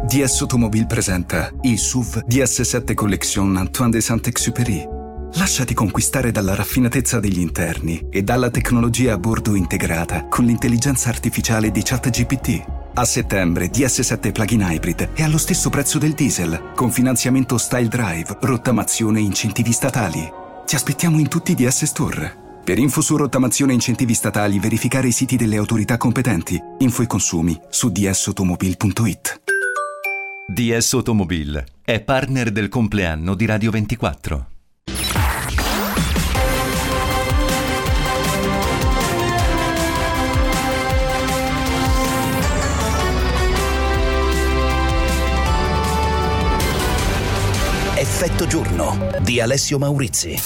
DS Automobile presenta il SUV DS7 Collection Antoine de Saint-Exupéry. Lasciati conquistare dalla raffinatezza degli interni e dalla tecnologia a bordo integrata con l'intelligenza artificiale di ChatGPT. A settembre DS7 Plug-in Hybrid è allo stesso prezzo del diesel, con finanziamento Style Drive, rottamazione e incentivi statali. Ti aspettiamo in tutti i DS Store. Per info su rottamazione e incentivi statali, verificare i siti delle autorità competenti. Info e consumi su dsautomobile.it. DS Automobile è partner del compleanno di Radio 24. Effetto giorno di Alessio Maurizi.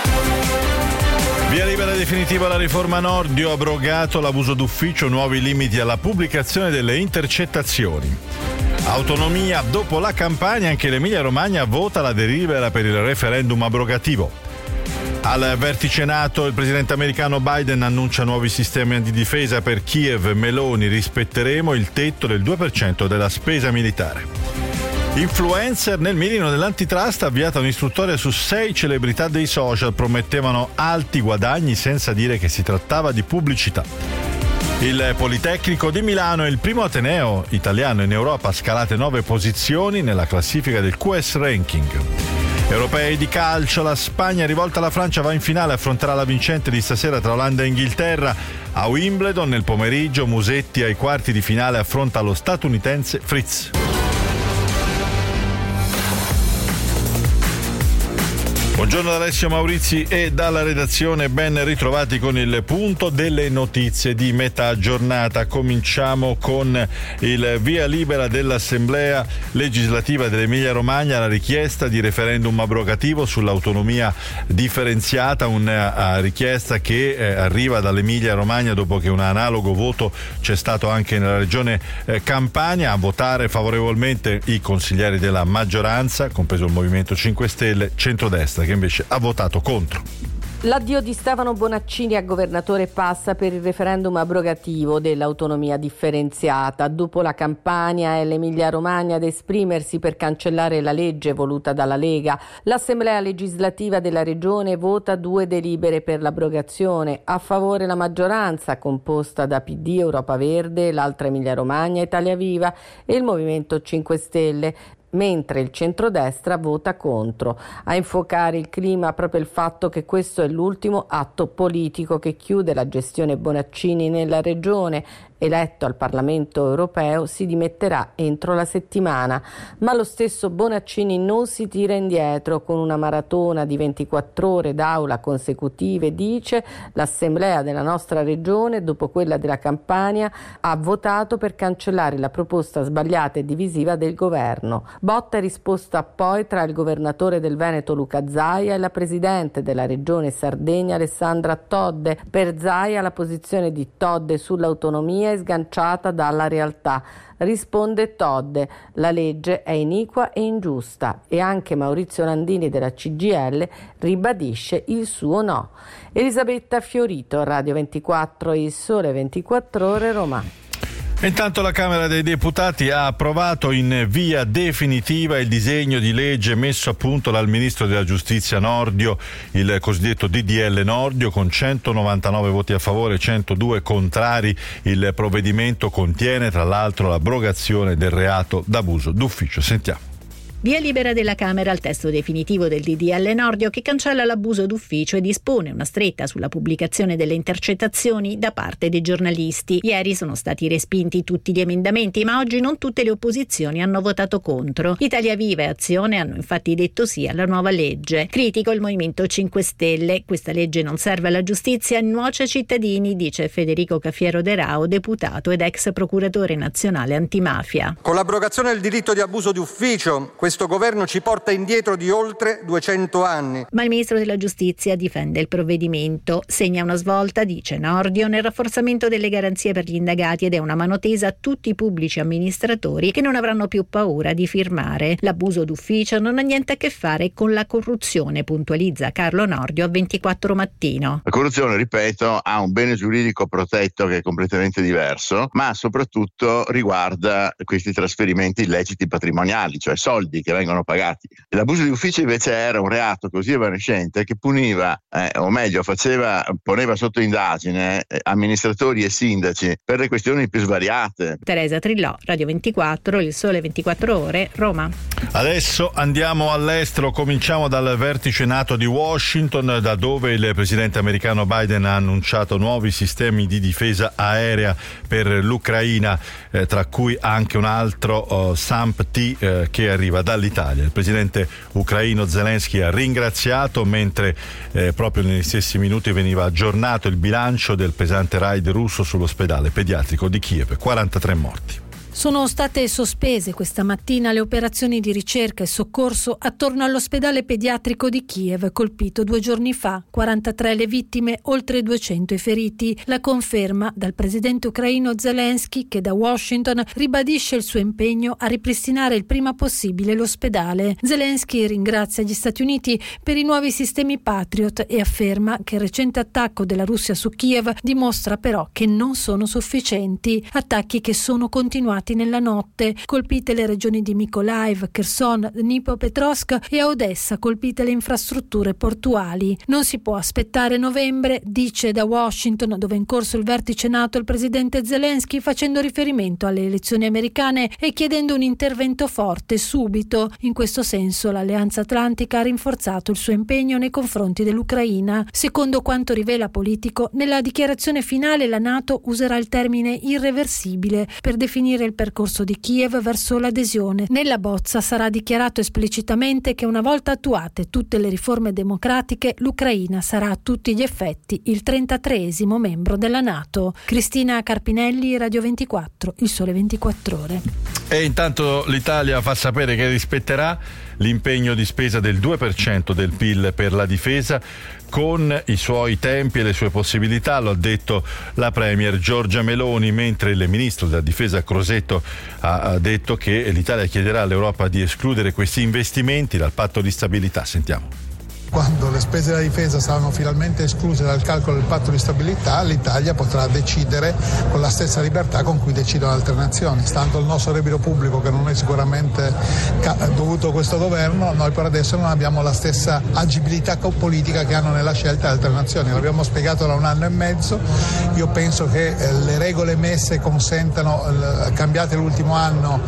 Via libera definitiva la riforma Nordio, abrogato l'abuso d'ufficio, nuovi limiti alla pubblicazione delle intercettazioni. Autonomia, dopo la campagna anche l'Emilia Romagna vota la delibera per il referendum abrogativo. Al vertice NATO il presidente americano Biden annuncia nuovi sistemi antidifesa per Kiev. Meloni, rispetteremo il tetto del 2% della spesa militare. Influencer nel mirino dell'antitrust, avviata un'istruttoria su 6 celebrità dei social, promettevano alti guadagni senza dire che si trattava di pubblicità. Il Politecnico di Milano è il primo ateneo italiano in Europa, scalate 9 posizioni nella classifica del QS Ranking. Europei di calcio, la Spagna rivolta alla Francia va in finale, affronterà la vincente di stasera tra Olanda e Inghilterra. A Wimbledon nel pomeriggio Musetti ai quarti di finale affronta lo statunitense Fritz. Buongiorno da Alessio Maurizi e dalla redazione, ben ritrovati con il punto delle notizie di metà giornata. Cominciamo con il via libera dell'Assemblea legislativa dell'Emilia Romagna, la richiesta di referendum abrogativo sull'autonomia differenziata, una richiesta che arriva dall'Emilia Romagna dopo che un analogo voto c'è stato anche nella regione Campania. A votare favorevolmente i consiglieri della maggioranza, compreso il Movimento 5 Stelle, centrodestra, che invece ha votato contro. L'addio di Stefano Bonaccini a governatore passa per il referendum abrogativo dell'autonomia differenziata. Dopo la Campania è l'Emilia Romagna ad esprimersi per cancellare la legge voluta dalla Lega. L'Assemblea legislativa della regione vota 2 delibere per l'abrogazione. A favore la maggioranza, composta da PD, Europa Verde, l'altra Emilia Romagna, Italia Viva e il Movimento 5 Stelle. Mentre il centrodestra vota contro. A infuocare il clima proprio il fatto che questo è l'ultimo atto politico che chiude la gestione Bonaccini nella regione. Eletto al Parlamento europeo, si dimetterà entro la settimana, ma lo stesso Bonaccini non si tira indietro. Con una maratona di 24 ore d'aula consecutive, dice: l'Assemblea della nostra regione, dopo quella della Campania, ha votato per cancellare la proposta sbagliata e divisiva del governo. Botta e risposta poi tra il governatore del Veneto Luca Zaia e la presidente della regione Sardegna Alessandra Todde. Per Zaia la posizione di Todde sull'autonomia è sganciata dalla realtà. Risponde Todde: la legge è iniqua e ingiusta, e anche Maurizio Landini della CGIL ribadisce il suo no. Elisabetta Fiorito, Radio 24, Il Sole 24 Ore, Roma. Intanto la Camera dei Deputati ha approvato in via definitiva il disegno di legge messo a punto dal Ministro della Giustizia Nordio, il cosiddetto DDL Nordio, con 199 voti a favore e 102 contrari. Il provvedimento contiene tra l'altro l'abrogazione del reato d'abuso d'ufficio. Sentiamo. Via libera della Camera al testo definitivo del DDL Nordio, che cancella l'abuso d'ufficio e dispone una stretta sulla pubblicazione delle intercettazioni da parte dei giornalisti. Ieri sono stati respinti tutti gli emendamenti, ma oggi non tutte le opposizioni hanno votato contro. Italia Viva e Azione hanno infatti detto sì alla nuova legge. Critico il Movimento 5 Stelle. Questa legge non serve alla giustizia e nuoce ai cittadini, dice Federico Cafiero De Rao, deputato ed ex procuratore nazionale antimafia. Con l'abrogazione del diritto di abuso d'ufficio, questo questo governo ci porta indietro di oltre 200 anni. Ma il ministro della Giustizia difende il provvedimento. Segna una svolta, dice Nordio, nel rafforzamento delle garanzie per gli indagati ed è una mano tesa a tutti i pubblici amministratori che non avranno più paura di firmare. L'abuso d'ufficio non ha niente a che fare con la corruzione, puntualizza Carlo Nordio a 24 Mattino. La corruzione, ripeto, ha un bene giuridico protetto che è completamente diverso, ma soprattutto riguarda questi trasferimenti illeciti patrimoniali, cioè soldi che vengono pagati. L'abuso di ufficio invece era un reato così evanescente che puniva, o meglio poneva sotto indagine amministratori e sindaci per le questioni più svariate. Teresa Trillò, Radio 24, Il Sole 24 Ore, Roma. Adesso andiamo all'estero, cominciamo dal vertice NATO di Washington, da dove il presidente americano Biden ha annunciato nuovi sistemi di difesa aerea per l'Ucraina, tra cui anche un altro SAMP-T che arriva dall'Italia. Il presidente ucraino Zelensky ha ringraziato, mentre proprio negli stessi minuti veniva aggiornato il bilancio del pesante raid russo sull'ospedale pediatrico di Kiev, 43 morti. Sono state sospese questa mattina le operazioni di ricerca e soccorso attorno all'ospedale pediatrico di Kiev, colpito 2 giorni fa. 43 le vittime, oltre 200 i feriti. La conferma dal presidente ucraino Zelensky, che da Washington ribadisce il suo impegno a ripristinare il prima possibile l'ospedale. Zelensky ringrazia gli Stati Uniti per i nuovi sistemi Patriot e afferma che il recente attacco della Russia su Kiev dimostra però che non sono sufficienti. Attacchi che sono continuati nella notte. Colpite le regioni di Mykolaiv, Kherson, Dnipropetrovsk e a Odessa colpite le infrastrutture portuali. Non si può aspettare novembre, dice da Washington, dove è in corso il vertice NATO, il presidente Zelensky, facendo riferimento alle elezioni americane e chiedendo un intervento forte subito. In questo senso l'Alleanza Atlantica ha rinforzato il suo impegno nei confronti dell'Ucraina. Secondo quanto rivela Politico, nella dichiarazione finale la NATO userà il termine irreversibile per definire il percorso di Kiev verso l'adesione. Nella bozza sarà dichiarato esplicitamente che una volta attuate tutte le riforme democratiche, l'Ucraina sarà a tutti gli effetti il 33esimo membro della NATO. Cristina Carpinelli, Radio 24, Il Sole 24 Ore. E intanto l'Italia fa sapere che rispetterà l'impegno di spesa del 2% del PIL per la difesa con i suoi tempi e le sue possibilità, lo ha detto la premier Giorgia Meloni, mentre il ministro della difesa Crosetto ha detto che l'Italia chiederà all'Europa di escludere questi investimenti dal patto di stabilità. Sentiamo. Quando le spese della difesa saranno finalmente escluse dal calcolo del patto di stabilità, l'Italia potrà decidere con la stessa libertà con cui decidono altre nazioni. Stando il nostro debito pubblico, che non è sicuramente dovuto a questo governo, noi per adesso non abbiamo la stessa agibilità politica che hanno nella scelta altre nazioni. L'abbiamo spiegato da 1 anno e mezzo. Io penso che le regole messe consentano, cambiate l'ultimo anno,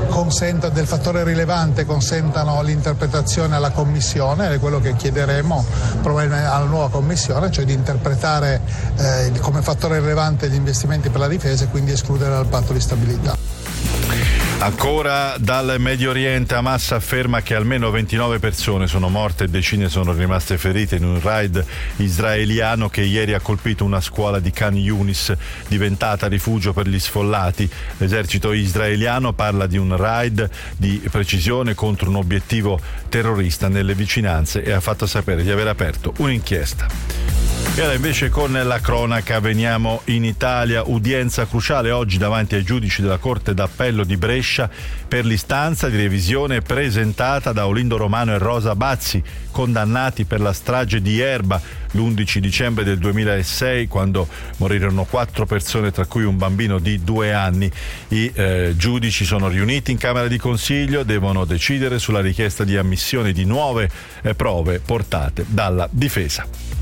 del fattore rilevante, consentano l'interpretazione alla Commissione, ed è quello che chiederemo probabilmente alla nuova Commissione, cioè di interpretare come fattore rilevante gli investimenti per la difesa e quindi escludere dal patto di stabilità. Ancora dal Medio Oriente, Hamas afferma che almeno 29 persone sono morte e decine sono rimaste ferite in un raid israeliano che ieri ha colpito una scuola di Khan Yunis, diventata rifugio per gli sfollati. L'esercito israeliano parla di un raid di precisione contro un obiettivo terrorista nelle vicinanze e ha fatto sapere di aver aperto un'inchiesta. E ora invece con la cronaca veniamo in Italia. Udienza cruciale oggi davanti ai giudici della Corte d'Appello di Brescia per l'istanza di revisione presentata da Olindo Romano e Rosa Bazzi, condannati per la strage di Erba l'11 dicembre del 2006, quando morirono 4 persone, tra cui un bambino di 2 anni. I giudici sono riuniti in Camera di Consiglio, devono decidere sulla richiesta di ammissione di nuove prove portate dalla difesa.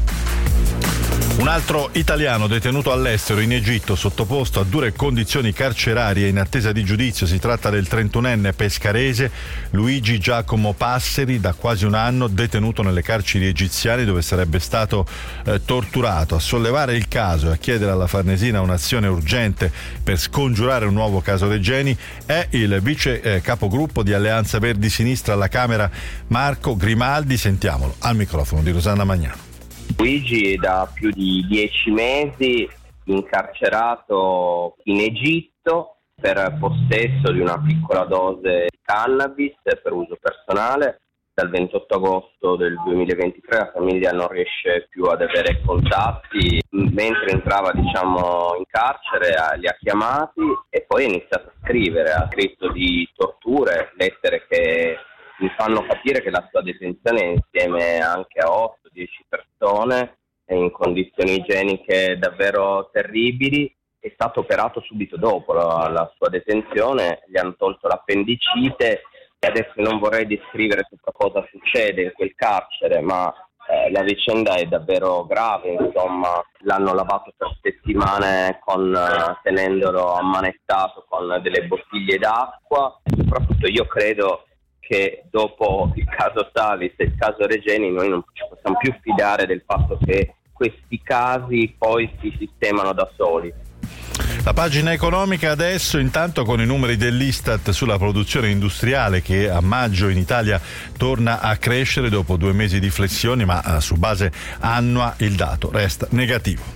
Un altro italiano detenuto all'estero in Egitto, sottoposto a dure condizioni carcerarie in attesa di giudizio. Si tratta del 31enne pescarese Luigi Giacomo Passeri, da quasi 1 anno detenuto nelle carceri egiziane, dove sarebbe stato torturato. A sollevare il caso e a chiedere alla Farnesina un'azione urgente per scongiurare un nuovo caso Regeni è il vice capogruppo di Alleanza Verdi Sinistra alla Camera, Marco Grimaldi. Sentiamolo al microfono di Rosanna Magnano. Luigi è da più di 10 mesi incarcerato in Egitto per possesso di una piccola dose di cannabis per uso personale. Dal 28 agosto del 2023 la famiglia non riesce più ad avere contatti. Mentre entrava in carcere li ha chiamati e poi ha iniziato a scrivere. Ha scritto di torture, lettere che mi fanno capire che la sua detenzione è insieme anche a 8-10 persone in condizioni igieniche davvero terribili. È stato operato subito dopo la sua detenzione, gli hanno tolto l'appendicite e adesso non vorrei descrivere tutto cosa succede in quel carcere, ma la vicenda è davvero grave, insomma. L'hanno lavato per settimane tenendolo ammanettato con delle bottiglie d'acqua. Soprattutto io credo che dopo il caso Salis e il caso Regeni noi non ci possiamo più fidare del fatto che questi casi poi si sistemano da soli. La pagina economica adesso, intanto, con i numeri dell'Istat sulla produzione industriale, che a maggio in Italia torna a crescere dopo 2 mesi di flessioni, ma su base annua il dato resta negativo.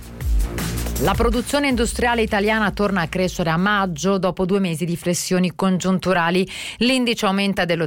La produzione industriale italiana torna a crescere a maggio dopo 2 mesi di flessioni congiunturali. L'indice aumenta dello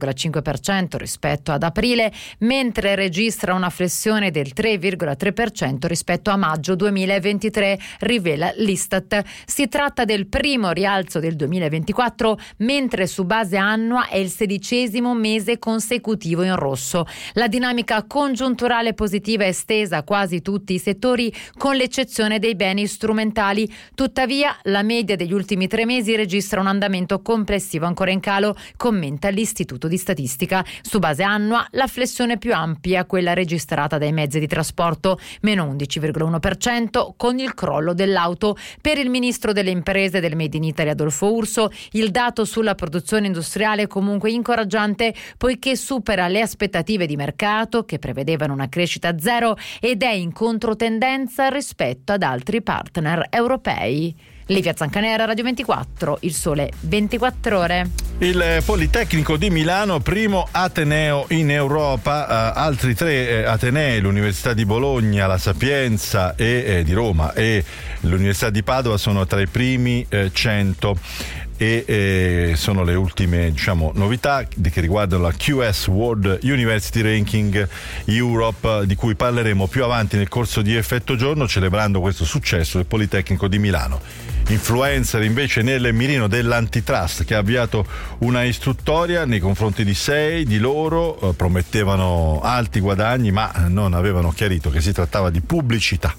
0,5% rispetto ad aprile, mentre registra una flessione del 3,3% rispetto a maggio 2023, rivela l'Istat. Si tratta del primo rialzo del 2024, mentre su base annua è il 16° mese consecutivo in rosso. La dinamica congiunturale positiva è estesa a quasi tutti i settori, con l'eccezione dei beni strumentali. Tuttavia, la media degli ultimi 3 mesi registra un andamento complessivo ancora in calo, commenta l'Istituto di Statistica. Su base annua, la flessione più ampia, quella registrata dai mezzi di trasporto, meno 11,1%, con il crollo dell'auto. Per il ministro delle imprese e del Made in Italy Adolfo Urso, il dato sulla produzione industriale è comunque incoraggiante, poiché supera le aspettative di mercato, che prevedevano una crescita zero, ed è in controtendenza rispetto ad altri partner europei. Livia Zancanera, Radio 24, Il Sole 24 Ore. Il Politecnico di Milano, primo ateneo in Europa, altri 3 atenei, l'Università di Bologna, la Sapienza di Roma e l'Università di Padova, sono tra i primi 100. E sono le ultime novità che riguardano la QS World University Ranking Europe, di cui parleremo più avanti nel corso di Effetto Giorno, celebrando questo successo del Politecnico di Milano. Influencer invece nel mirino dell'antitrust, che ha avviato una istruttoria nei confronti di 6 di loro. Promettevano alti guadagni, ma non avevano chiarito che si trattava di pubblicità.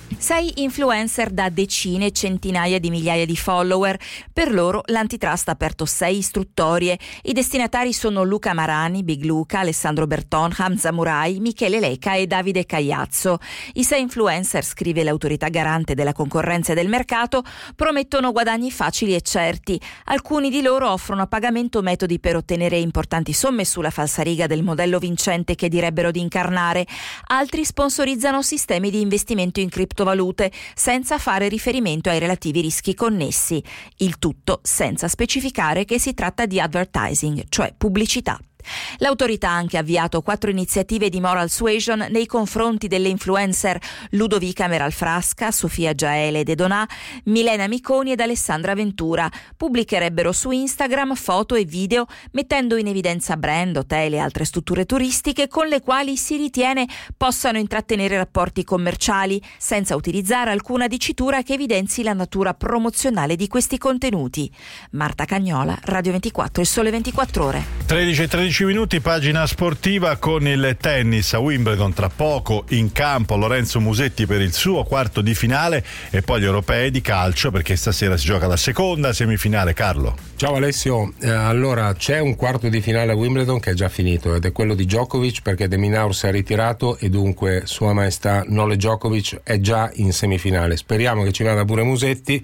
6 influencer da decine e centinaia di migliaia di follower. Per loro l'antitrust ha aperto 6 istruttorie. I destinatari sono Luca Marani, Big Luca, Alessandro Berton, Hamza Murai, Michele Leca e Davide Cagliazzo. I 6 influencer, scrive l'autorità garante della concorrenza e del mercato, promettono guadagni facili e certi. Alcuni di loro offrono a pagamento metodi per ottenere importanti somme sulla falsariga del modello vincente che direbbero di incarnare. Altri sponsorizzano sistemi di investimento in criptovalute senza fare riferimento ai relativi rischi connessi, il tutto senza specificare che si tratta di advertising, cioè pubblicità. L'autorità ha anche avviato 4 iniziative di moral suasion nei confronti delle influencer Ludovica Meralfrasca, Sofia Giaele De Donà, Milena Miconi ed Alessandra Ventura. Pubblicherebbero su Instagram foto e video mettendo in evidenza brand, hotel e altre strutture turistiche con le quali si ritiene possano intrattenere rapporti commerciali, senza utilizzare alcuna dicitura che evidenzi la natura promozionale di questi contenuti. Marta Cagnola, Radio 24, Il Sole 24 Ore. 13 minuti, pagina sportiva con il tennis a Wimbledon. Tra poco in campo Lorenzo Musetti per il suo quarto di finale e poi gli europei di calcio, perché stasera si gioca la seconda semifinale. Carlo. Ciao Alessio, allora c'è un quarto di finale a Wimbledon che è già finito ed è quello di Djokovic, perché De Minaur si è ritirato e dunque Sua Maestà Nole Djokovic è già in semifinale. Speriamo che ci vada pure Musetti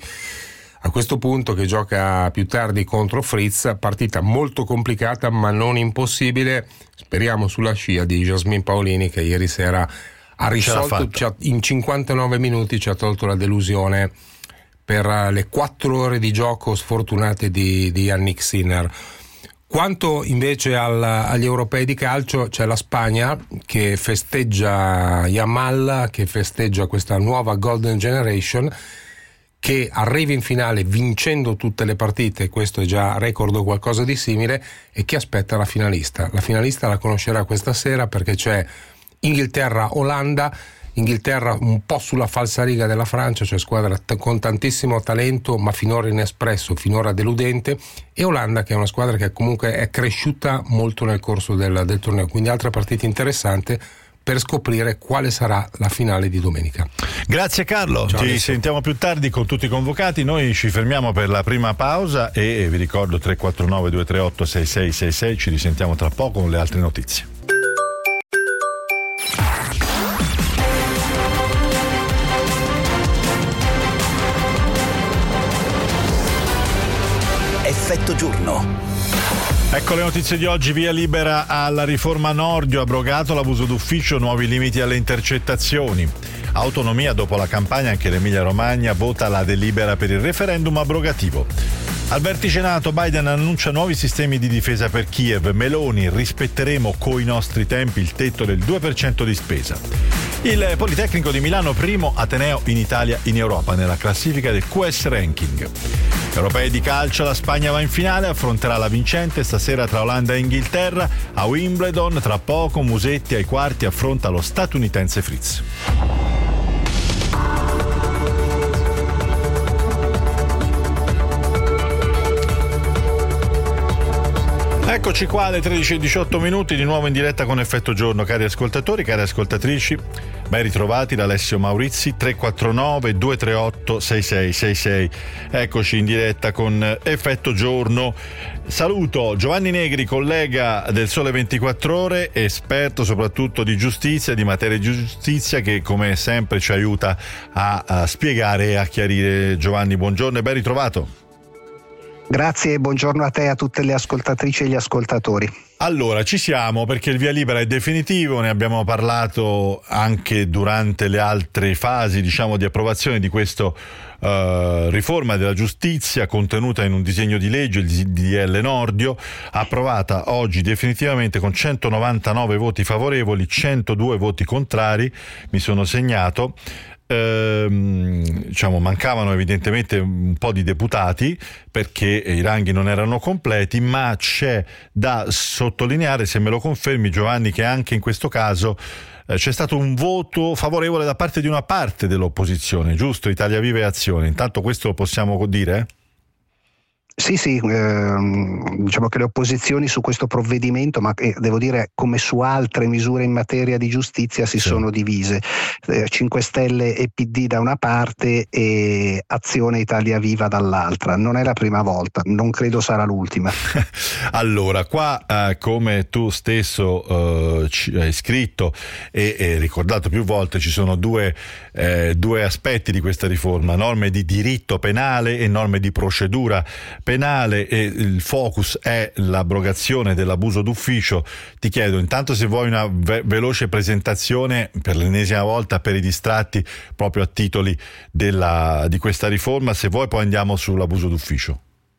a questo punto, che gioca più tardi contro Fritz. Partita molto complicata ma non impossibile, speriamo sulla scia di Jasmine Paolini, che ieri sera ha risolto, in 59 minuti ci ha tolto la delusione per le 4 ore di gioco sfortunate di Yannick Sinner. Quanto invece agli europei di calcio, c'è la Spagna che festeggia Yamal, che festeggia questa nuova Golden Generation, che arrivi in finale vincendo tutte le partite, questo è già record o qualcosa di simile, e chi aspetta la finalista. La finalista la conoscerà questa sera perché c'è Inghilterra-Olanda. Inghilterra un po' sulla falsariga della Francia, cioè squadra con tantissimo talento ma finora inespresso, finora deludente, e Olanda che è una squadra che comunque è cresciuta molto nel corso del torneo, quindi altra partita interessante per scoprire quale sarà la finale di domenica. Grazie Carlo, ciao, ci sentiamo più tardi con tutti i convocati. Noi ci fermiamo per la prima pausa e vi ricordo 349 238 6666, ci risentiamo tra poco con le altre notizie. Effetto giorno. Ecco le notizie di oggi. Via libera alla riforma Nordio, abrogato l'abuso d'ufficio, nuovi limiti alle intercettazioni. Autonomia dopo la campagna, anche l'Emilia Romagna vota la delibera per il referendum abrogativo. Al vertice NATO Biden annuncia nuovi sistemi di difesa per Kiev. Meloni, rispetteremo coi nostri tempi il tetto del 2% di spesa. Il Politecnico di Milano, primo ateneo in Italia in Europa nella classifica del QS Ranking. Europei di calcio, la Spagna va in finale, affronterà la vincente stasera tra Olanda e Inghilterra. A Wimbledon tra poco Musetti ai quarti affronta lo statunitense Fritz. Eccoci qua alle 13:18 di nuovo in diretta con Effetto Giorno, cari ascoltatori, cari ascoltatrici, ben ritrovati da Alessio Maurizi. 349 238 6666. Eccoci in diretta con Effetto Giorno. Saluto Giovanni Negri, collega del Sole 24 Ore, esperto soprattutto di giustizia, di materie di giustizia, che come sempre ci aiuta a spiegare e a chiarire. Giovanni, buongiorno e ben ritrovato. Grazie e buongiorno a te e a tutte le ascoltatrici e gli ascoltatori. Allora, ci siamo perché il via libera è definitivo, ne abbiamo parlato anche durante le altre fasi, diciamo, di approvazione di questo riforma della giustizia contenuta in un disegno di legge, il DDL Nordio, approvata oggi definitivamente con 199 voti favorevoli, 102 voti contrari, mi sono segnato. Diciamo, mancavano evidentemente un po' di deputati perché i ranghi non erano completi, ma c'è da sottolineare, se me lo confermi Giovanni, che anche in questo caso c'è stato un voto favorevole da parte di una parte dell'opposizione, giusto? Italia Viva e Azione, intanto questo lo possiamo dire? Sì, diciamo che le opposizioni su questo provvedimento, ma devo dire come su altre misure in materia di giustizia, si sono divise. 5 Stelle e PD da una parte e Azione Italia Viva dall'altra. Non è la prima volta, non credo sarà l'ultima. Allora, qua come tu stesso hai scritto e ricordato più volte, ci sono due aspetti di questa riforma: norme di diritto penale e norme di procedura penale, e il focus è l'abrogazione dell'abuso d'ufficio. Ti chiedo intanto se vuoi una veloce presentazione per l'ennesima volta per i distratti, proprio a titoli di questa riforma, se vuoi poi andiamo sull'abuso d'ufficio.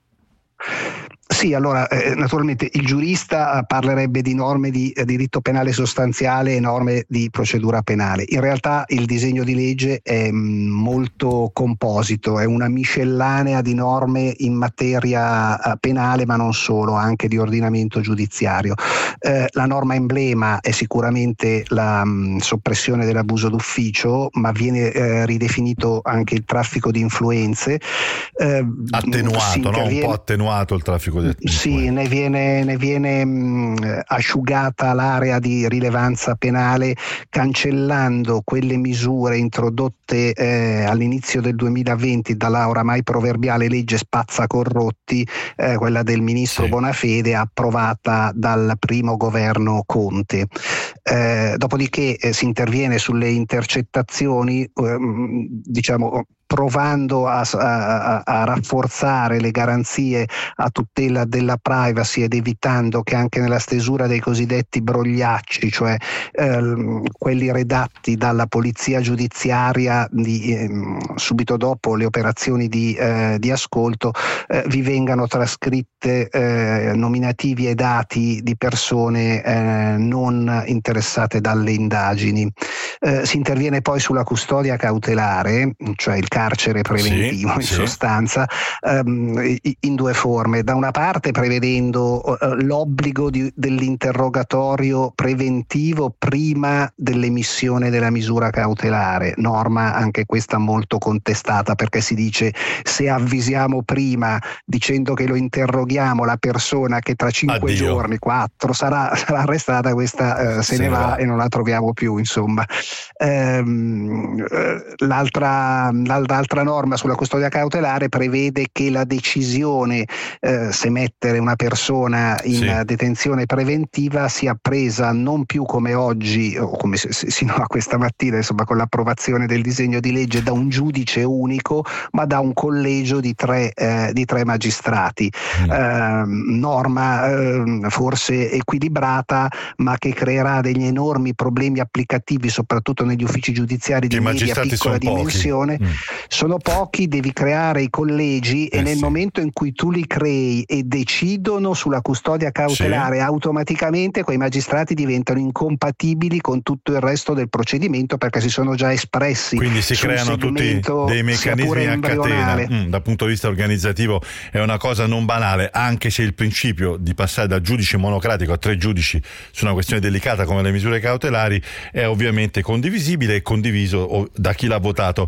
Sì, allora naturalmente il giurista parlerebbe di norme di diritto penale sostanziale e norme di procedura penale. In realtà il disegno di legge è molto composito, è una miscellanea di norme in materia penale, ma non solo, anche di ordinamento giudiziario. La norma emblema è sicuramente la soppressione dell'abuso d'ufficio, ma viene ridefinito anche il traffico di influenze. Attenuato, no? Un po' attenuato il traffico di influenze. Sì, ne viene asciugata l'area di rilevanza penale, cancellando quelle misure introdotte all'inizio del 2020 dalla oramai proverbiale legge spazzacorrotti, quella del ministro Bonafede, approvata dal primo governo Conte. Dopodiché si interviene sulle intercettazioni, diciamo, provando a rafforzare le garanzie a tutela della privacy ed evitando che anche nella stesura dei cosiddetti brogliacci, cioè quelli redatti dalla polizia giudiziaria subito dopo le operazioni di ascolto, vi vengano trascritte nominativi e dati di persone non interessate dalle indagini. Si interviene poi sulla custodia cautelare, cioè il carcere preventivo, in sostanza, in due forme. Da una parte prevedendo l'obbligo dell'interrogatorio preventivo prima dell'emissione della misura cautelare, norma anche questa molto contestata, perché si dice: se avvisiamo prima dicendo che lo interroghiamo, la persona che tra 5 giorni, 4 sarà arrestata, questa se ne va e non la troviamo più, insomma. L'altra norma sulla custodia cautelare prevede che la decisione se mettere una persona in detenzione preventiva sia presa non più come oggi o come sino a questa mattina, insomma, con l'approvazione del disegno di legge, da un giudice unico, ma da un collegio di tre magistrati. Norma forse equilibrata, ma che creerà degli enormi problemi applicativi, soprattutto negli uffici giudiziari di media piccola dimensione. Sono pochi, devi creare i collegi e nel momento in cui tu li crei e decidono sulla custodia cautelare, automaticamente quei magistrati diventano incompatibili con tutto il resto del procedimento, perché si sono già espressi. Quindi si creano tutti dei meccanismi a catena. Dal punto di vista organizzativo è una cosa non banale, anche se il principio di passare da giudice monocratico a 3 giudici su una questione delicata come le misure cautelari è ovviamente condivisibile e condiviso da chi l'ha votato.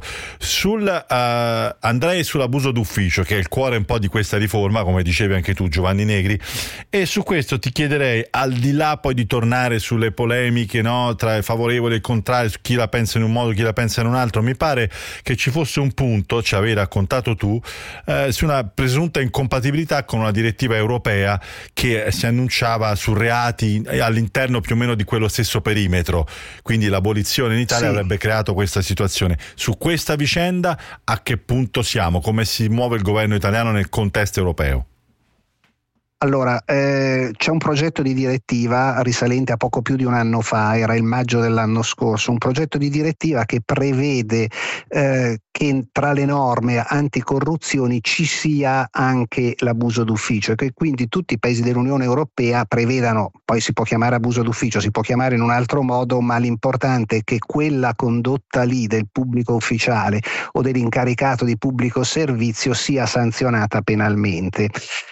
Andrei sull'abuso d'ufficio, che è il cuore un po' di questa riforma, come dicevi anche tu, Giovanni Negri, e su questo ti chiederei, al di là poi di tornare sulle polemiche, no, tra i favorevoli e il contrario, su chi la pensa in un modo, chi la pensa in un altro, mi pare che ci fosse un punto, ci avevi raccontato tu, su una presunta incompatibilità con una direttiva europea che si annunciava su reati all'interno più o meno di quello stesso perimetro, quindi l'abolizione in Italia avrebbe creato questa situazione. Su questa vicenda a che punto siamo? Come si muove il governo italiano nel contesto europeo? Allora, c'è un progetto di direttiva risalente a poco più di un anno fa, era il maggio dell'anno scorso, un progetto di direttiva che prevede che tra le norme anticorruzioni ci sia anche l'abuso d'ufficio e che quindi tutti i paesi dell'Unione Europea prevedano, poi si può chiamare abuso d'ufficio, si può chiamare in un altro modo, ma l'importante è che quella condotta lì del pubblico ufficiale o dell'incaricato di pubblico servizio sia sanzionata penalmente.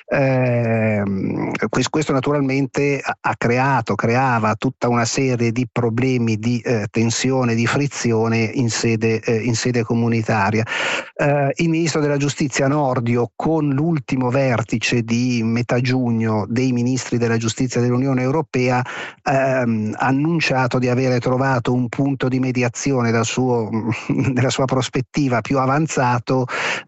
Questo naturalmente creava tutta una serie di problemi di tensione, di frizione in sede comunitaria. Il ministro della giustizia Nordio, con l'ultimo vertice di metà giugno dei ministri della giustizia dell'Unione Europea, ha annunciato di avere trovato un punto di mediazione nella sua prospettiva più avanzato,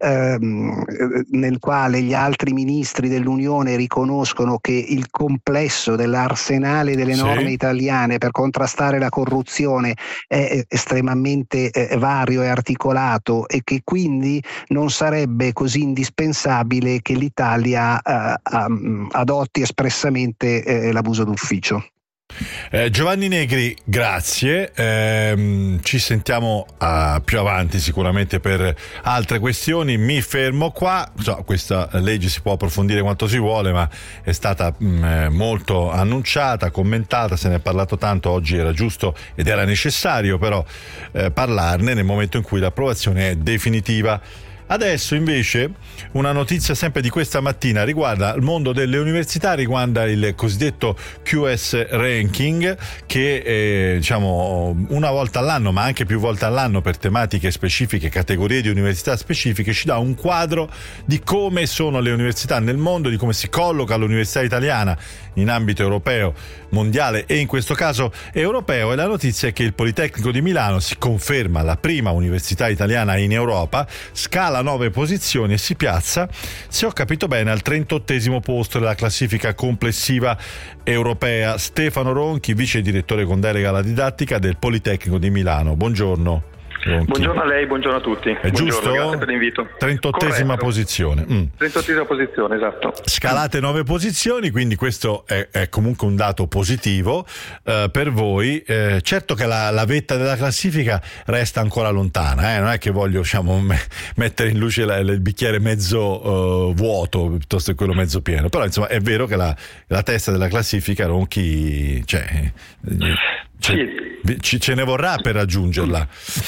nel quale gli altri ministri dell'Unione riconoscono che il complesso dell'arsenale delle norme italiane per contrastare la corruzione è estremamente vario e articolato e che quindi non sarebbe così indispensabile che l'Italia adotti espressamente l'abuso d'ufficio. Giovanni Negri, grazie, ci sentiamo più avanti sicuramente per altre questioni. Mi fermo qua. Questa legge si può approfondire quanto si vuole, ma è stata molto annunciata, commentata, se ne è parlato tanto. Oggi era giusto ed era necessario però parlarne nel momento in cui l'approvazione è definitiva. Adesso invece una notizia sempre di questa mattina riguarda il mondo delle università, riguarda il cosiddetto QS Ranking che una volta all'anno, ma anche più volte all'anno per tematiche specifiche, categorie di università specifiche, ci dà un quadro di come sono le università nel mondo, di come si colloca l'università italiana in ambito europeo, mondiale e in questo caso europeo. E la notizia è che il Politecnico di Milano si conferma la prima università italiana in Europa, scala 9 posizioni e si piazza, se ho capito bene, al 38° posto della classifica complessiva europea. Stefano Ronchi, vice direttore con delega alla didattica del Politecnico di Milano. Buongiorno. Buongiorno a lei, buongiorno a tutti. È buongiorno, giusto? Grazie per l'invito. 38esima posizione. 38esima posizione, esatto. Scalate 9 posizioni, quindi questo è comunque un dato positivo per voi. Certo che la vetta della classifica resta ancora lontana, non è che voglio mettere in luce il bicchiere mezzo vuoto piuttosto che quello mezzo pieno, però insomma è vero che la testa della classifica Ronchi ce ne vorrà per raggiungerla.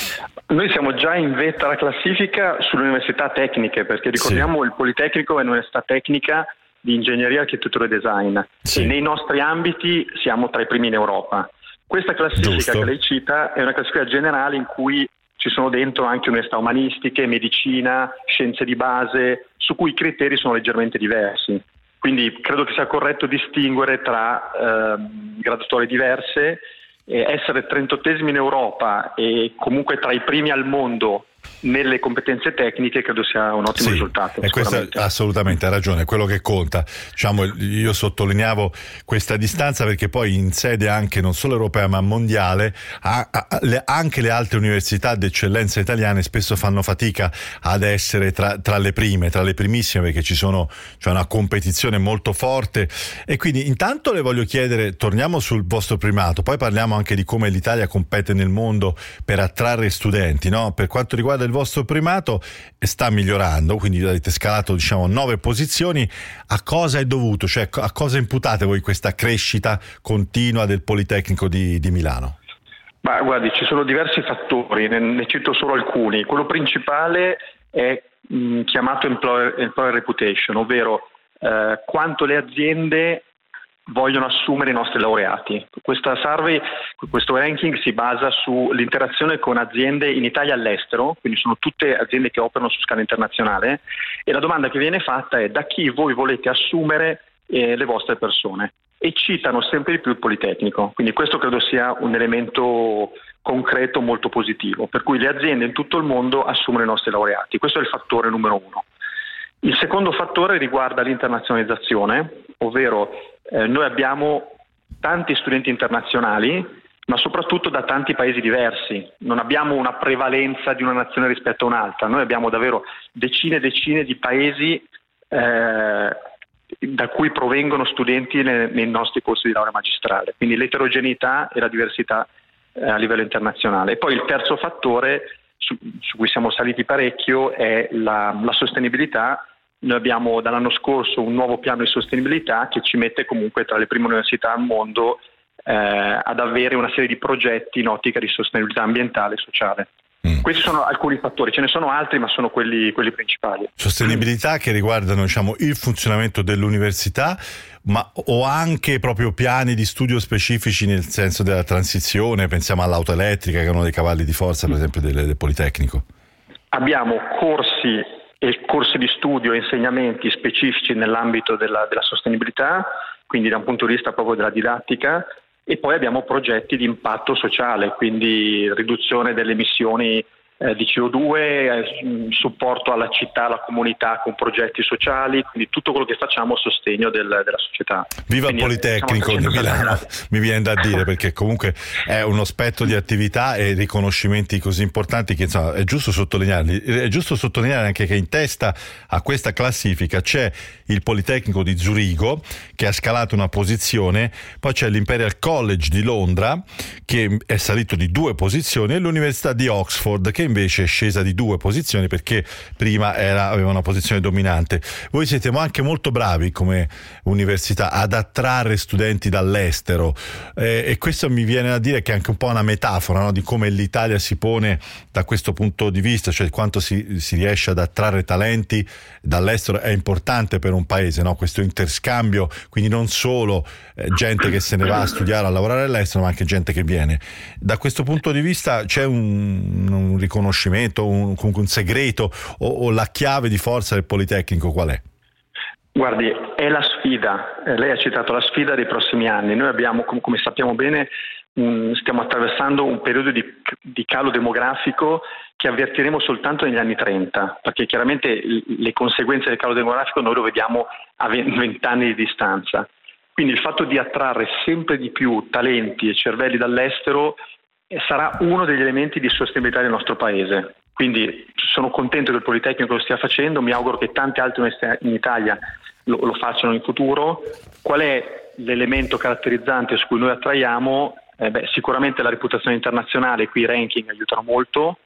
Noi siamo già in vetta alla classifica sulle università tecniche, perché ricordiamo il Politecnico è un'università tecnica di ingegneria, architettura e design, e nei nostri ambiti siamo tra i primi in Europa. Questa classifica che lei cita è una classifica generale in cui ci sono dentro anche università umanistiche, medicina, scienze di base, su cui i criteri sono leggermente diversi. Quindi credo che sia corretto distinguere tra graduatorie diverse. Essere 38esimi in Europa e comunque tra i primi al mondo nelle competenze tecniche credo sia un ottimo risultato. E questo assolutamente ha ragione, è quello che conta. Diciamo, io sottolineavo questa distanza perché poi in sede anche non solo europea ma mondiale anche le altre università d'eccellenza italiane spesso fanno fatica ad essere tra le prime, tra le primissime, perché c'è una competizione molto forte. E quindi intanto le voglio chiedere, torniamo sul vostro primato, poi parliamo anche di come l'Italia compete nel mondo per attrarre studenti, no? Per quanto riguarda il vostro primato sta migliorando, quindi avete scalato 9 posizioni. A cosa è dovuto? Cioè a cosa imputate voi questa crescita continua del Politecnico di Milano? Ma guardi, ci sono diversi fattori, ne cito solo alcuni. Quello principale è chiamato employer reputation, ovvero quanto le aziende vogliono assumere i nostri laureati. Questa survey, questo ranking si basa sull'interazione con aziende in Italia e all'estero, quindi sono tutte aziende che operano su scala internazionale, e la domanda che viene fatta è: da chi voi volete assumere le vostre persone? E citano sempre di più il Politecnico, quindi questo credo sia un elemento concreto molto positivo, per cui le aziende in tutto il mondo assumono i nostri laureati. Questo è il fattore numero uno. Il secondo fattore riguarda l'internazionalizzazione, ovvero noi abbiamo tanti studenti internazionali, ma soprattutto da tanti paesi diversi. Non abbiamo una prevalenza di una nazione rispetto a un'altra. Noi abbiamo davvero decine e decine di paesi da cui provengono studenti nei nostri corsi di laurea magistrale. Quindi l'eterogeneità e la diversità a livello internazionale. E poi il terzo fattore su cui siamo saliti parecchio è la sostenibilità. Noi abbiamo dall'anno scorso un nuovo piano di sostenibilità che ci mette comunque tra le prime università al mondo ad avere una serie di progetti in ottica di sostenibilità ambientale e sociale. Questi sono alcuni fattori, ce ne sono altri ma sono quelli principali. Sostenibilità che riguardano il funzionamento dell'università, ma o anche proprio piani di studio specifici nel senso della transizione. Pensiamo all'auto elettrica, che è uno dei cavalli di forza per esempio del Politecnico. Abbiamo corsi di studio e insegnamenti specifici nell'ambito della sostenibilità, quindi da un punto di vista proprio della didattica, e poi abbiamo progetti di impatto sociale, quindi riduzione delle emissioni di CO2, supporto alla città, alla comunità con progetti sociali, quindi tutto quello che facciamo a sostegno della società. Viva il Politecnico di Milano, mi viene da dire, perché comunque è uno spettro di attività e riconoscimenti così importanti che insomma è giusto sottolinearli. È giusto sottolineare anche che in testa a questa classifica c'è il Politecnico di Zurigo, che ha scalato una posizione, poi c'è l'Imperial College di Londra che è salito di 2 posizioni e l'Università di Oxford che invece è scesa di 2 posizioni perché prima aveva una posizione dominante. Voi siete anche molto bravi come università ad attrarre studenti dall'estero e questo mi viene a dire che è anche un po' una metafora, no? Di come l'Italia si pone da questo punto di vista, cioè quanto si riesce ad attrarre talenti dall'estero è importante per un paese, no? Questo interscambio, quindi non solo gente che se ne va a studiare, a lavorare all'estero, ma anche gente che viene. Da questo punto di vista c'è un riconoscimento, comunque un segreto o la chiave di forza del Politecnico qual è? Guardi, è la sfida. Lei ha citato la sfida dei prossimi anni. Noi abbiamo, come sappiamo bene, stiamo attraversando un periodo di calo demografico che avvertiremo soltanto negli anni 30, perché chiaramente le conseguenze del calo demografico noi lo vediamo a 20 anni di distanza. Quindi il fatto di attrarre sempre di più talenti e cervelli dall'estero sarà uno degli elementi di sostenibilità del nostro paese. Quindi sono contento che il Politecnico lo stia facendo, mi auguro che tante altre università in Italia lo facciano in futuro. Qual è l'elemento caratterizzante su cui noi attraiamo? Sicuramente la reputazione internazionale, qui i ranking aiutano molto,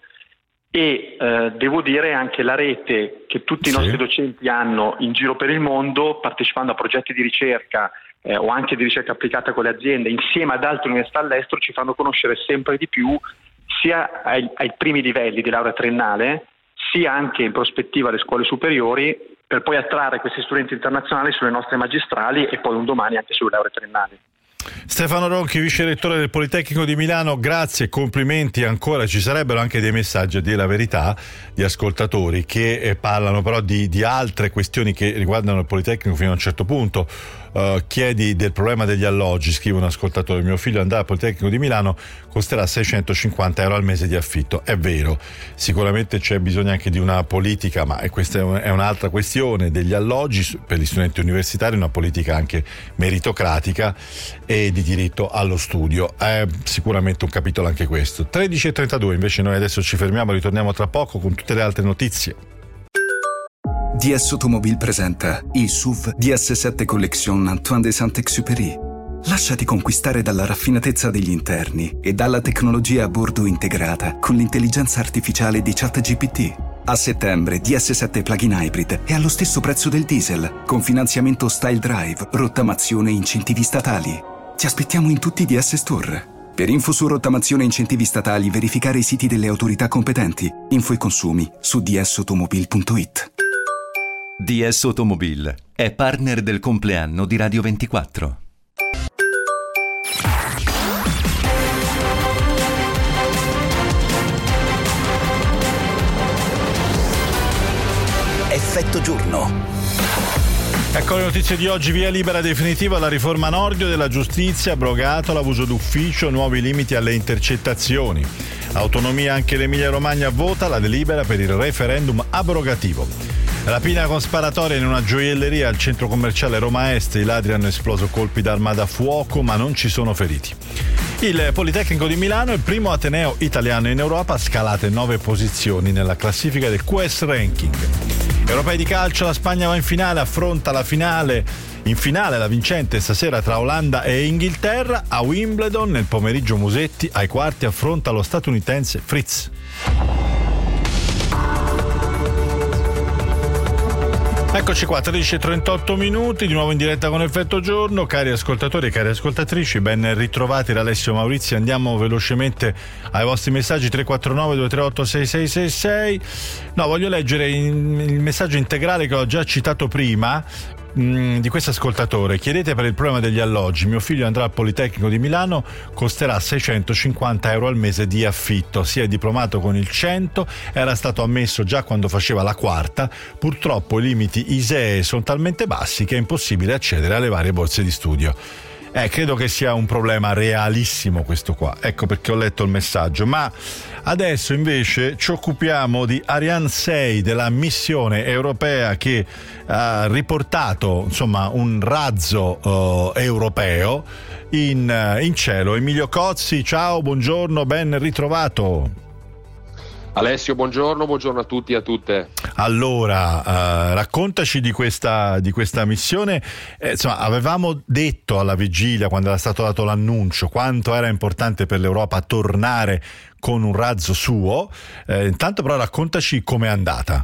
e devo dire anche la rete che tutti i nostri docenti hanno in giro per il mondo, partecipando a progetti di ricerca o anche di ricerca applicata con le aziende, insieme ad altre università all'estero, ci fanno conoscere sempre di più sia ai primi livelli di laurea triennale, sia anche in prospettiva alle scuole superiori, per poi attrarre questi studenti internazionali sulle nostre magistrali e poi un domani anche sulle lauree triennali. Stefano Ronchi, vice rettore del Politecnico di Milano, grazie, complimenti ancora. Ci sarebbero anche dei messaggi, a dire la verità, di ascoltatori che parlano però di altre questioni che riguardano il Politecnico fino a un certo punto. Chiedi del problema degli alloggi, scrive un ascoltatore: mio figlio andrà al Politecnico di Milano, costerà 650 euro al mese di affitto. È vero, sicuramente c'è bisogno anche di una politica, ma questa è un'altra questione, degli alloggi per gli studenti universitari, una politica anche meritocratica e di diritto allo studio. È sicuramente un capitolo anche questo. 13:32, invece noi adesso ci fermiamo, ritorniamo tra poco con tutte le altre notizie. DS Automobile presenta il SUV DS7 Collection Antoine de Saint-Exupéry. Lasciati conquistare dalla raffinatezza degli interni e dalla tecnologia a bordo integrata con l'intelligenza artificiale di ChatGPT. A settembre DS7 Plug-in Hybrid è allo stesso prezzo del diesel, con finanziamento Style Drive, rottamazione e incentivi statali. Ti aspettiamo in tutti i DS Store. Per info su rottamazione e incentivi statali, verificare i siti delle autorità competenti. Info e consumi su dsautomobile.it. DS Automobile è partner del compleanno di Radio 24. Effetto giorno. Ecco le notizie di oggi. Via libera definitiva alla riforma Nordio della giustizia, abrogato l'abuso d'ufficio, nuovi limiti alle intercettazioni. Autonomia, anche l'Emilia Romagna vota la delibera per il referendum abrogativo. Rapina con sparatoria in una gioielleria al centro commerciale Roma Est, i ladri hanno esploso colpi d'arma da fuoco ma non ci sono feriti. Il Politecnico di Milano è il primo ateneo italiano in Europa, scalate 9 posizioni nella classifica del QS Ranking. Europei di calcio, la Spagna va in finale, affronta la finale. In finale la vincente stasera tra Olanda e Inghilterra. A Wimbledon nel pomeriggio Musetti ai quarti affronta lo statunitense Fritz. Eccoci qua, 13:38 minuti, di nuovo in diretta con Effetto Giorno. Cari ascoltatori e cari ascoltatrici, ben ritrovati da Alessio Maurizio. Andiamo velocemente ai vostri messaggi. 349 238 6666. No, voglio leggere il messaggio integrale che ho già citato prima, di questo ascoltatore. Chiedete per il problema degli alloggi, mio figlio andrà al Politecnico di Milano, costerà 650 euro al mese di affitto, si è diplomato con il 100, era stato ammesso già quando faceva la quarta, purtroppo i limiti ISEE sono talmente bassi che è impossibile accedere alle varie borse di studio. Credo che sia un problema realissimo questo qua, ecco perché ho letto il messaggio. Ma adesso invece ci occupiamo di Ariane 6, della missione europea che ha riportato un razzo europeo in cielo. Emilio Cozzi, ciao, buongiorno, ben ritrovato. Alessio, buongiorno a tutti e a tutte. Allora, raccontaci di questa missione. Avevamo detto alla vigilia, quando era stato dato l'annuncio, quanto era importante per l'Europa tornare con un razzo suo. Intanto però raccontaci com'è andata.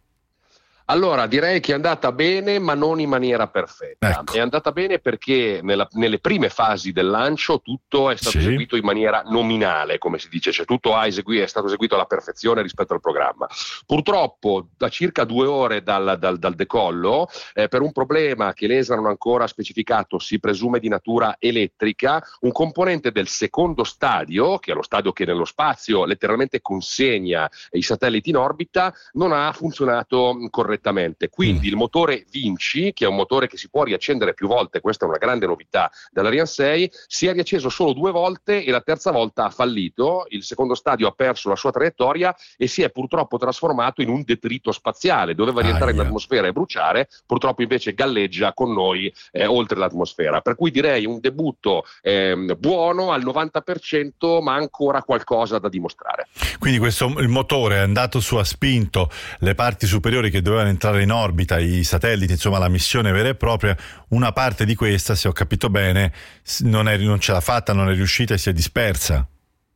Allora, direi che è andata bene, ma non in maniera perfetta. Ecco. È andata bene perché nelle prime fasi del lancio tutto è stato eseguito in maniera nominale, come si dice, cioè tutto è stato eseguito alla perfezione rispetto al programma. Purtroppo, da circa 2 ore dal decollo, per un problema che l'ESA non ha ancora specificato, si presume di natura elettrica, un componente del secondo stadio, che è lo stadio che nello spazio letteralmente consegna i satelliti in orbita, non ha funzionato correttamente. Quindi il motore Vinci, che è un motore che si può riaccendere più volte, questa è una grande novità dell'Ariane 6, si è riacceso solo 2 volte e la terza volta ha fallito. Il secondo stadio ha perso la sua traiettoria e si è purtroppo trasformato in un detrito spaziale, doveva rientrare in atmosfera e bruciare, purtroppo invece galleggia con noi oltre l'atmosfera, per cui direi un debutto buono al 90%, ma ancora qualcosa da dimostrare. Quindi il motore è andato su, ha spinto le parti superiori che dovevano entrare in orbita, i satelliti, la missione vera e propria. Una parte di questa, se ho capito bene, non ce l'ha fatta, non è riuscita e si è dispersa.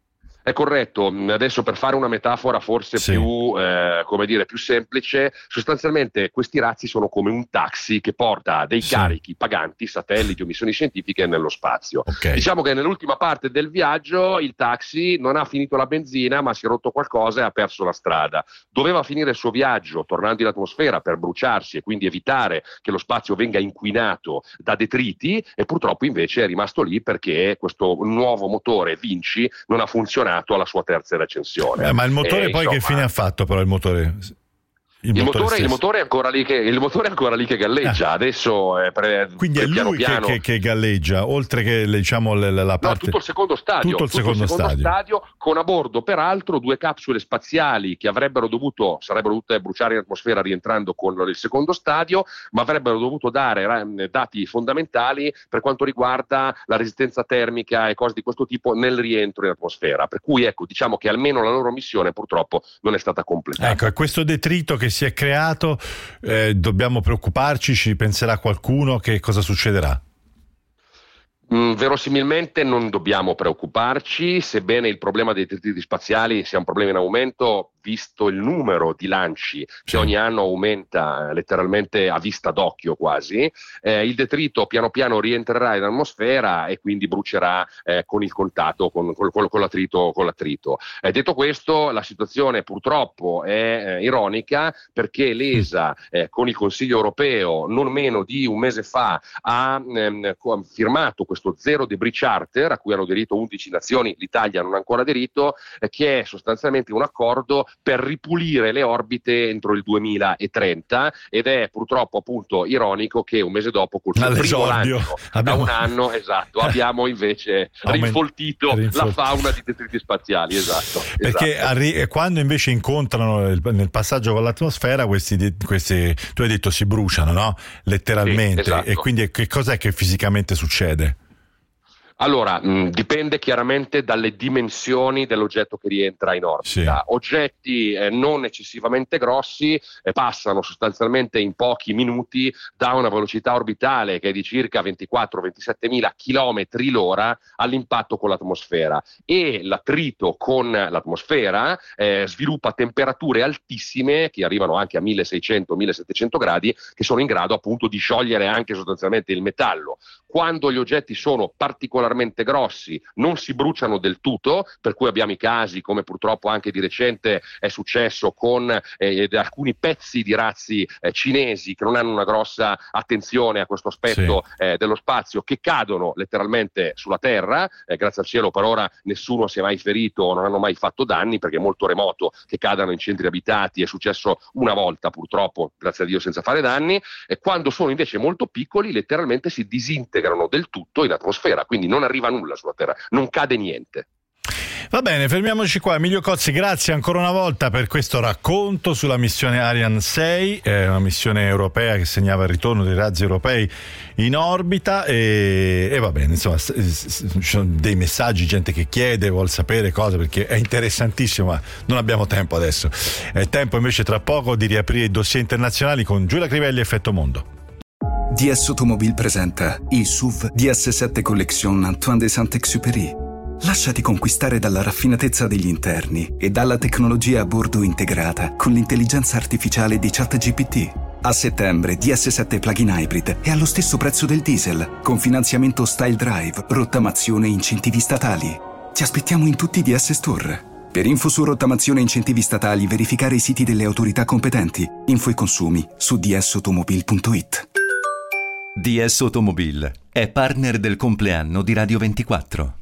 È corretto. Adesso, per fare una metafora forse più semplice, sostanzialmente questi razzi sono come un taxi che porta dei carichi paganti, satelliti o missioni scientifiche nello spazio. Diciamo che nell'ultima parte del viaggio il taxi non ha finito la benzina, ma si è rotto qualcosa e ha perso la strada. Doveva finire il suo viaggio tornando in atmosfera per bruciarsi e quindi evitare che lo spazio venga inquinato da detriti, e purtroppo invece è rimasto lì perché questo nuovo motore Vinci non ha funzionato alla sua terza recensione. Ma il motore poi che fine ha fatto, però il motore? Il motore è ancora lì che galleggia. Adesso quindi è lui piano. Che galleggia, oltre che la parte. No, tutto il secondo stadio, con a bordo peraltro 2 capsule spaziali che sarebbero dovute bruciare in atmosfera rientrando con il secondo stadio, ma avrebbero dovuto dare dati fondamentali per quanto riguarda la resistenza termica e cose di questo tipo nel rientro in atmosfera. Per cui diciamo che almeno la loro missione purtroppo non è stata completata. Ecco, è questo detrito che si è creato, dobbiamo preoccuparci? Ci penserà qualcuno? Che cosa succederà? Verosimilmente non dobbiamo preoccuparci, sebbene il problema dei detriti spaziali sia un problema in aumento, visto il numero di lanci che ogni anno aumenta letteralmente a vista d'occhio quasi. Il detrito piano piano rientrerà in atmosfera e quindi brucerà con il contatto, con l'attrito. Detto questo, la situazione purtroppo è ironica, perché l'ESA con il Consiglio europeo non meno di un mese fa ha firmato questo Zero Debris Charter, a cui hanno aderito 11 nazioni, l'Italia non ha ancora aderito, che è sostanzialmente un accordo per ripulire le orbite entro il 2030, ed è purtroppo appunto ironico che un mese dopo, col suo primo lancio da un anno, abbiamo invece rinfoltito la fauna di detriti spaziali. Perché quando invece incontrano nel passaggio con l'atmosfera questi tu hai detto si bruciano, no? Letteralmente. E quindi che cos'è che fisicamente succede? Allora, dipende chiaramente dalle dimensioni dell'oggetto che rientra in orbita. Oggetti non eccessivamente grossi passano sostanzialmente in pochi minuti da una velocità orbitale che è di circa 24-27 mila chilometri l'ora all'impatto con l'atmosfera, e l'attrito con l'atmosfera sviluppa temperature altissime che arrivano anche a 1600-1700 gradi, che sono in grado appunto di sciogliere anche sostanzialmente il metallo. Quando gli oggetti sono particolarmente grossi non si bruciano del tutto, per cui abbiamo i casi, come purtroppo anche di recente è successo con alcuni pezzi di razzi cinesi che non hanno una grossa attenzione a questo aspetto dello spazio, che cadono letteralmente sulla Terra. Grazie al cielo per ora nessuno si è mai ferito o non hanno mai fatto danni, perché è molto remoto che cadano in centri abitati. È successo una volta purtroppo, grazie a Dio, senza fare danni. E quando sono invece molto piccoli letteralmente si disintegrano del tutto in atmosfera, quindi non arriva nulla sulla Terra, non cade niente. Va bene, fermiamoci qua. Emilio Cozzi, grazie ancora una volta per questo racconto sulla missione Ariane 6, una missione europea che segnava il ritorno dei razzi europei in orbita, e va bene, insomma, ci sono dei messaggi, gente che chiede, vuol sapere cose, perché è interessantissimo, ma non abbiamo tempo adesso. È tempo invece tra poco di riaprire i dossier internazionali con Giulia Crivelli e Effetto Mondo. DS Automobile presenta il SUV DS7 Collection Antoine de Saint-Exupéry. Lasciati conquistare dalla raffinatezza degli interni e dalla tecnologia a bordo integrata con l'intelligenza artificiale di ChatGPT. A settembre DS7 Plug-in Hybrid è allo stesso prezzo del diesel, con finanziamento Style Drive, rottamazione e incentivi statali. Ti aspettiamo in tutti i DS Store. Per info su rottamazione e incentivi statali, verificare i siti delle autorità competenti. Info e consumi su dsautomobile.it. DS Automobile è partner del compleanno di Radio 24.